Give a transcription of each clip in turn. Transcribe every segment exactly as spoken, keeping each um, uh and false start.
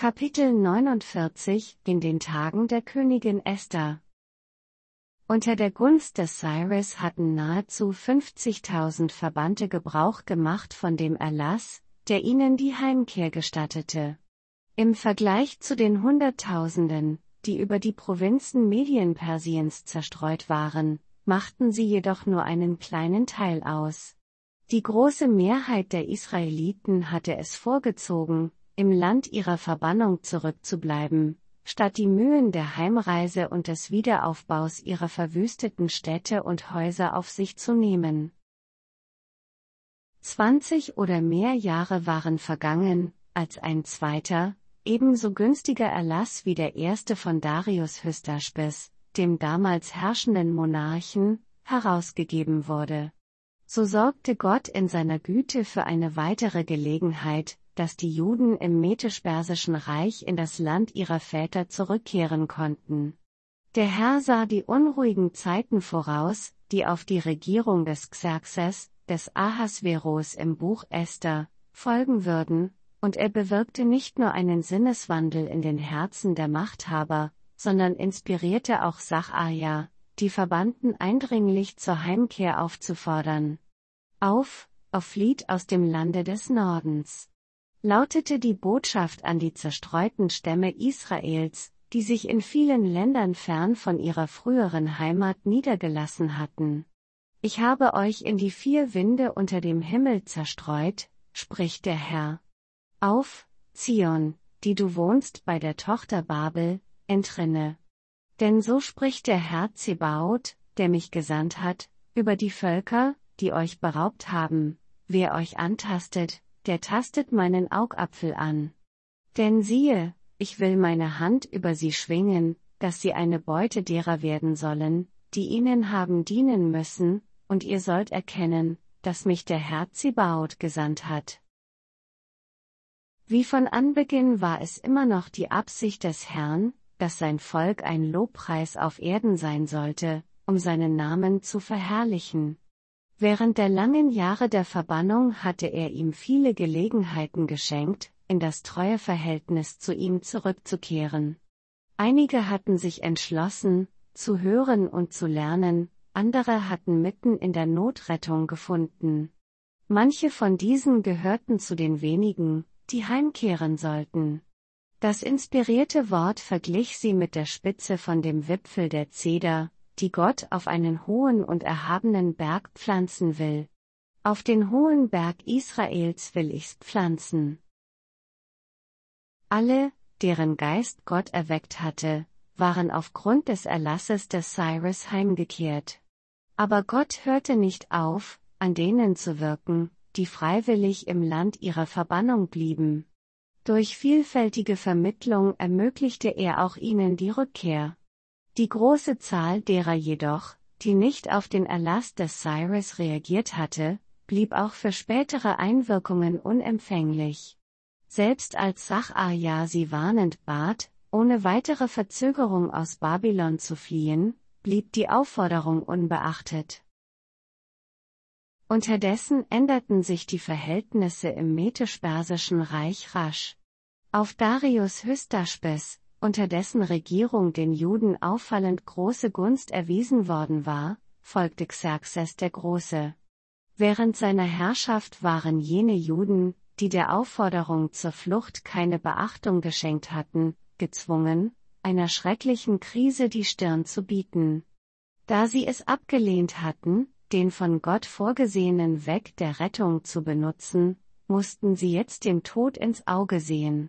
Kapitel neunundvierzig In den Tagen der Königin Esther. Unter der Gunst des Cyrus hatten nahezu fünfzigtausend Verbannte Gebrauch gemacht von dem Erlass, der ihnen die Heimkehr gestattete. Im Vergleich zu den Hunderttausenden, die über die Provinzen Medienpersiens zerstreut waren, machten sie jedoch nur einen kleinen Teil aus. Die große Mehrheit der Israeliten hatte es vorgezogen, im Land ihrer Verbannung zurückzubleiben, statt die Mühen der Heimreise und des Wiederaufbaus ihrer verwüsteten Städte und Häuser auf sich zu nehmen. Zwanzig oder mehr Jahre waren vergangen, als ein zweiter, ebenso günstiger Erlass wie der erste von Darius Hystaspes, dem damals herrschenden Monarchen, herausgegeben wurde. So sorgte Gott in seiner Güte für eine weitere Gelegenheit, dass die Juden im Medisch-Persischen Reich in das Land ihrer Väter zurückkehren konnten. Der Herr sah die unruhigen Zeiten voraus, die auf die Regierung des Xerxes, des Ahasveros im Buch Esther, folgen würden, und er bewirkte nicht nur einen Sinneswandel in den Herzen der Machthaber, sondern inspirierte auch Sacharja, die Verbannten eindringlich zur Heimkehr aufzufordern. Auf, auf flieht aus dem Lande des Nordens! Lautete die Botschaft an die zerstreuten Stämme Israels, die sich in vielen Ländern fern von ihrer früheren Heimat niedergelassen hatten. Ich habe euch in die vier Winde unter dem Himmel zerstreut, spricht der Herr. Auf, Zion, die du wohnst bei der Tochter Babel, entrinne. Denn so spricht der Herr Zebaoth, der mich gesandt hat, über die Völker, die euch beraubt haben: Wer euch antastet, der tastet meinen Augapfel an. Denn siehe, ich will meine Hand über sie schwingen, dass sie eine Beute derer werden sollen, die ihnen haben dienen müssen, und ihr sollt erkennen, dass mich der Herr Zebaoth gesandt hat. Wie von Anbeginn war es immer noch die Absicht des Herrn, dass sein Volk ein Lobpreis auf Erden sein sollte, um seinen Namen zu verherrlichen. Während der langen Jahre der Verbannung hatte er ihm viele Gelegenheiten geschenkt, in das Treueverhältnis zu ihm zurückzukehren. Einige hatten sich entschlossen, zu hören und zu lernen, andere hatten mitten in der Notrettung gefunden. Manche von diesen gehörten zu den wenigen, die heimkehren sollten. Das inspirierte Wort verglich sie mit der Spitze von dem Wipfel der Zeder, die Gott auf einen hohen und erhabenen Berg pflanzen will. Auf den hohen Berg Israels will ich's pflanzen. Alle, deren Geist Gott erweckt hatte, waren aufgrund des Erlasses des Cyrus heimgekehrt. Aber Gott hörte nicht auf, an denen zu wirken, die freiwillig im Land ihrer Verbannung blieben. Durch vielfältige Vermittlung ermöglichte er auch ihnen die Rückkehr. Die große Zahl derer jedoch, die nicht auf den Erlass des Cyrus reagiert hatte, blieb auch für spätere Einwirkungen unempfänglich. Selbst als Sacharja sie warnend bat, ohne weitere Verzögerung aus Babylon zu fliehen, blieb die Aufforderung unbeachtet. Unterdessen änderten sich die Verhältnisse im Medisch-Persischen Reich rasch. Auf Darius Hystaspes, unter dessen Regierung den Juden auffallend große Gunst erwiesen worden war, folgte Xerxes der Große. Während seiner Herrschaft waren jene Juden, die der Aufforderung zur Flucht keine Beachtung geschenkt hatten, gezwungen, einer schrecklichen Krise die Stirn zu bieten. Da sie es abgelehnt hatten, den von Gott vorgesehenen Weg der Rettung zu benutzen, mussten sie jetzt dem Tod ins Auge sehen.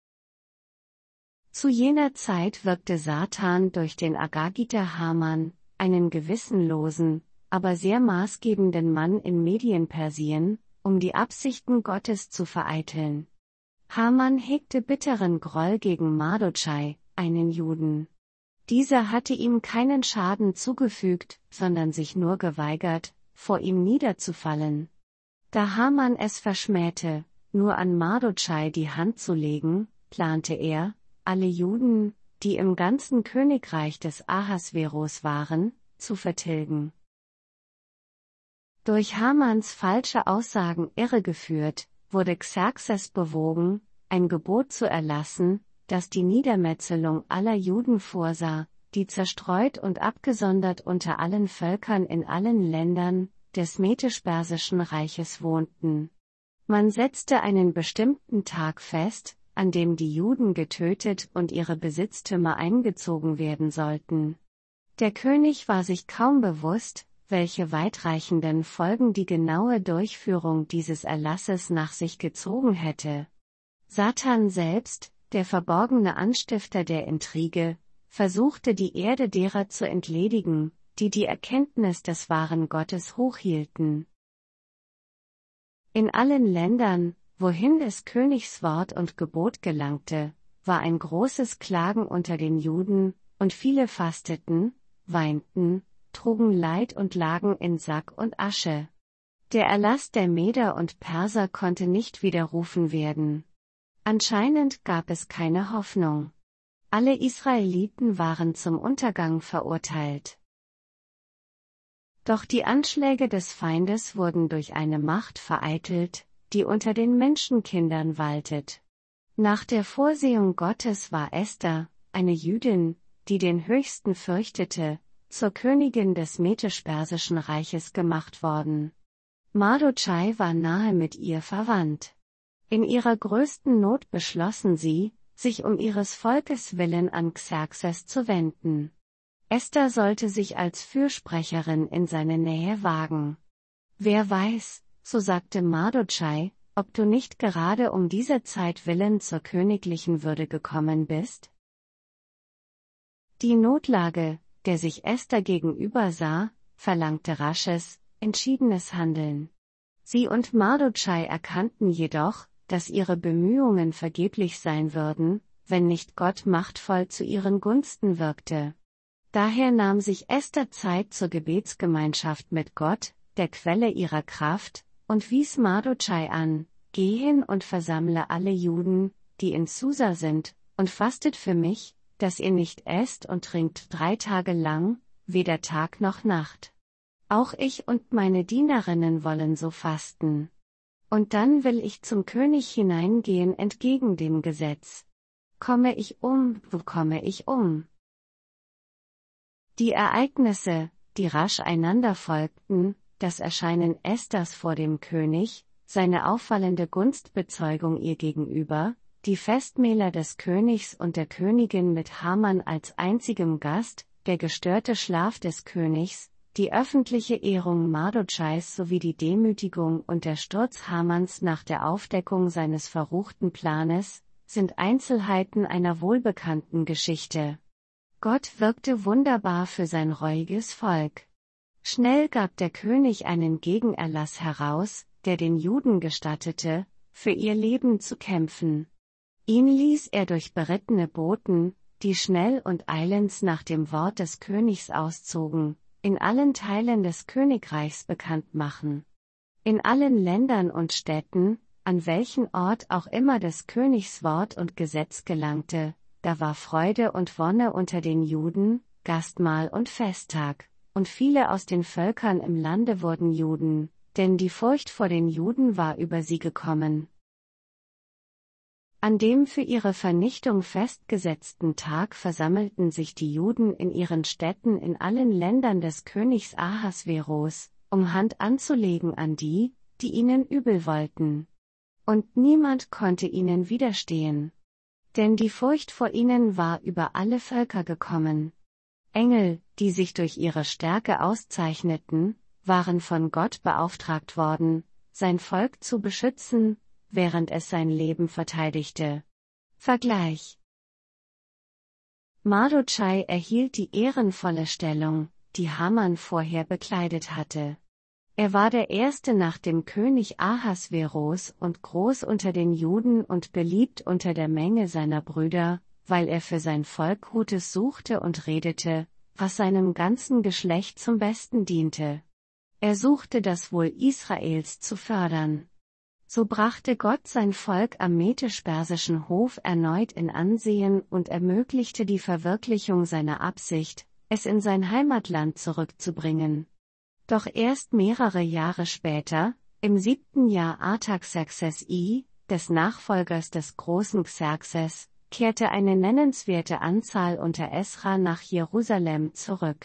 Zu jener Zeit wirkte Satan durch den Agagiter Haman, einen gewissenlosen, aber sehr maßgebenden Mann in Medienpersien, um die Absichten Gottes zu vereiteln. Haman hegte bitteren Groll gegen Mardochai, einen Juden. Dieser hatte ihm keinen Schaden zugefügt, sondern sich nur geweigert, vor ihm niederzufallen. Da Haman es verschmähte, nur an Mardochai die Hand zu legen, plante er, alle Juden, die im ganzen Königreich des Ahasveros waren, zu vertilgen. Durch Hamans falsche Aussagen irregeführt, wurde Xerxes bewogen, ein Gebot zu erlassen, das die Niedermetzelung aller Juden vorsah, die zerstreut und abgesondert unter allen Völkern in allen Ländern des Medisch-Persischen Reiches wohnten. Man setzte einen bestimmten Tag fest, an dem die Juden getötet und ihre Besitztümer eingezogen werden sollten. Der König war sich kaum bewusst, welche weitreichenden Folgen die genaue Durchführung dieses Erlasses nach sich gezogen hätte. Satan selbst, der verborgene Anstifter der Intrige, versuchte die Erde derer zu entledigen, die die Erkenntnis des wahren Gottes hochhielten. In allen Ländern, wohin des Königs Wort und Gebot gelangte, war ein großes Klagen unter den Juden, und viele fasteten, weinten, trugen Leid und lagen in Sack und Asche. Der Erlass der Meder und Perser konnte nicht widerrufen werden. Anscheinend gab es keine Hoffnung. Alle Israeliten waren zum Untergang verurteilt. Doch die Anschläge des Feindes wurden durch eine Macht vereitelt, die unter den Menschenkindern waltet. Nach der Vorsehung Gottes war Esther, eine Jüdin, die den Höchsten fürchtete, zur Königin des Medisch-Persischen Reiches gemacht worden. Mardochai war nahe mit ihr verwandt. In ihrer größten Not beschlossen sie, sich um ihres Volkes willen an Xerxes zu wenden. Esther sollte sich als Fürsprecherin in seine Nähe wagen. Wer weiß, so sagte Mardochai, ob du nicht gerade um dieser Zeit willen zur königlichen Würde gekommen bist? Die Notlage, der sich Esther gegenüber sah, verlangte rasches, entschiedenes Handeln. Sie und Mardochai erkannten jedoch, dass ihre Bemühungen vergeblich sein würden, wenn nicht Gott machtvoll zu ihren Gunsten wirkte. Daher nahm sich Esther Zeit zur Gebetsgemeinschaft mit Gott, der Quelle ihrer Kraft, und wies Mardochai an: Geh hin und versammle alle Juden, die in Susa sind, und fastet für mich, dass ihr nicht esst und trinkt drei Tage lang, weder Tag noch Nacht. Auch ich und meine Dienerinnen wollen so fasten. Und dann will ich zum König hineingehen entgegen dem Gesetz. Komme ich um, wo komme ich um? Die Ereignisse, die rasch einander folgten, das Erscheinen Esthers vor dem König, seine auffallende Gunstbezeugung ihr gegenüber, die Festmähler des Königs und der Königin mit Haman als einzigem Gast, der gestörte Schlaf des Königs, die öffentliche Ehrung Mardochais sowie die Demütigung und der Sturz Hamans nach der Aufdeckung seines verruchten Planes, sind Einzelheiten einer wohlbekannten Geschichte. Gott wirkte wunderbar für sein reuiges Volk. Schnell gab der König einen Gegenerlass heraus, der den Juden gestattete, für ihr Leben zu kämpfen. Ihn ließ er durch berittene Boten, die schnell und eilends nach dem Wort des Königs auszogen, in allen Teilen des Königreichs bekannt machen. In allen Ländern und Städten, an welchen Ort auch immer des Königs Wort und Gesetz gelangte, da war Freude und Wonne unter den Juden, Gastmahl und Festtag, und viele aus den Völkern im Lande wurden Juden, denn die Furcht vor den Juden war über sie gekommen. An dem für ihre Vernichtung festgesetzten Tag versammelten sich die Juden in ihren Städten in allen Ländern des Königs Ahasveros, um Hand anzulegen an die, die ihnen übel wollten. Und niemand konnte ihnen widerstehen. Denn die Furcht vor ihnen war über alle Völker gekommen. Engel, die sich durch ihre Stärke auszeichneten, waren von Gott beauftragt worden, sein Volk zu beschützen, während es sein Leben verteidigte. Vergleich: Mardochai erhielt die ehrenvolle Stellung, die Haman vorher bekleidet hatte. Er war der Erste nach dem König Ahasveros und groß unter den Juden und beliebt unter der Menge seiner Brüder, weil er für sein Volk Gutes suchte und redete, was seinem ganzen Geschlecht zum Besten diente. Er suchte das Wohl Israels zu fördern. So brachte Gott sein Volk am medisch-persischen Hof erneut in Ansehen und ermöglichte die Verwirklichung seiner Absicht, es in sein Heimatland zurückzubringen. Doch erst mehrere Jahre später, im siebten Jahr Artaxerxes I., des Nachfolgers des großen Xerxes, kehrte eine nennenswerte Anzahl unter Esra nach Jerusalem zurück.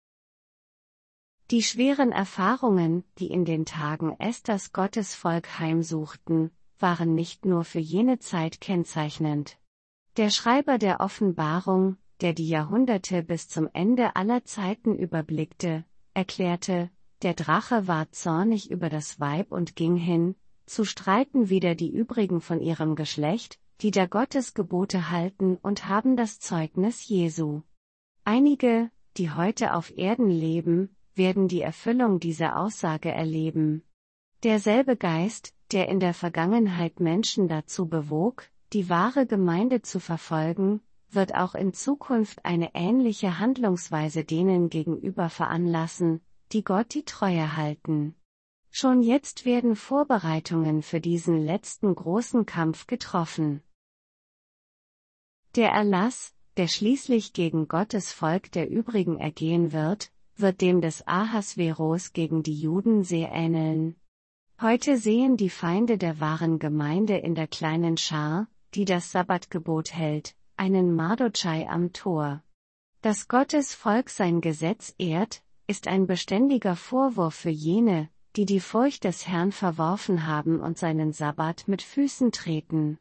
Die schweren Erfahrungen, die in den Tagen Esthers Gottesvolk heimsuchten, waren nicht nur für jene Zeit kennzeichnend. Der Schreiber der Offenbarung, der die Jahrhunderte bis zum Ende aller Zeiten überblickte, erklärte, der Drache war zornig über das Weib und ging hin, zu streiten wider die übrigen von ihrem Geschlecht, die da Gottes Gebote halten und haben das Zeugnis Jesu. Einige, die heute auf Erden leben, werden die Erfüllung dieser Aussage erleben. Derselbe Geist, der in der Vergangenheit Menschen dazu bewog, die wahre Gemeinde zu verfolgen, wird auch in Zukunft eine ähnliche Handlungsweise denen gegenüber veranlassen, die Gott die Treue halten. Schon jetzt werden Vorbereitungen für diesen letzten großen Kampf getroffen. Der Erlass, der schließlich gegen Gottes Volk der übrigen ergehen wird, wird dem des Ahasveros gegen die Juden sehr ähneln. Heute sehen die Feinde der wahren Gemeinde in der kleinen Schar, die das Sabbatgebot hält, einen Mardochai am Tor. Dass Gottes Volk sein Gesetz ehrt, ist ein beständiger Vorwurf für jene, die die Furcht des Herrn verworfen haben und seinen Sabbat mit Füßen treten.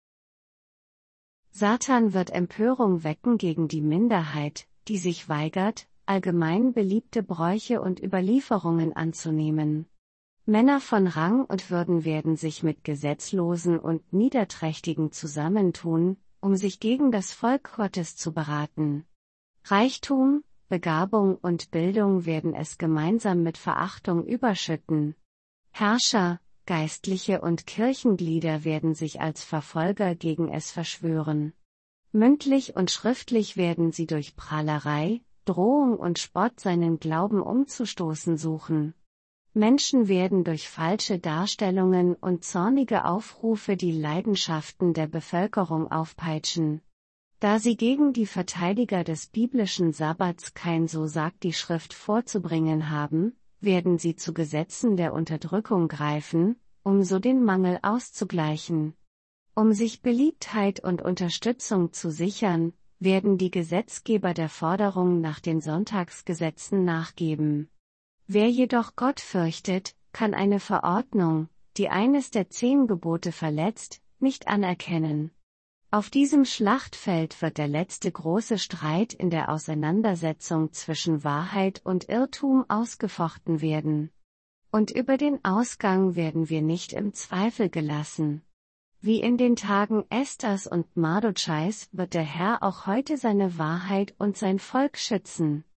Satan wird Empörung wecken gegen die Minderheit, die sich weigert, allgemein beliebte Bräuche und Überlieferungen anzunehmen. Männer von Rang und Würden werden sich mit Gesetzlosen und Niederträchtigen zusammentun, um sich gegen das Volk Gottes zu beraten. Reichtum, Begabung und Bildung werden es gemeinsam mit Verachtung überschütten. Herrscher, Geistliche und Kirchenglieder werden sich als Verfolger gegen es verschwören. Mündlich und schriftlich werden sie durch Prahlerei, Drohung und Spott seinen Glauben umzustoßen suchen. Menschen werden durch falsche Darstellungen und zornige Aufrufe die Leidenschaften der Bevölkerung aufpeitschen. Da sie gegen die Verteidiger des biblischen Sabbats kein so sagt die Schrift vorzubringen haben, werden sie zu Gesetzen der Unterdrückung greifen, um so den Mangel auszugleichen. Um sich Beliebtheit und Unterstützung zu sichern, werden die Gesetzgeber der Forderung nach den Sonntagsgesetzen nachgeben. Wer jedoch Gott fürchtet, kann eine Verordnung, die eines der zehn Gebote verletzt, nicht anerkennen. Auf diesem Schlachtfeld wird der letzte große Streit in der Auseinandersetzung zwischen Wahrheit und Irrtum ausgefochten werden. Und über den Ausgang werden wir nicht im Zweifel gelassen. Wie in den Tagen Esthers und Mardochais wird der Herr auch heute seine Wahrheit und sein Volk schützen.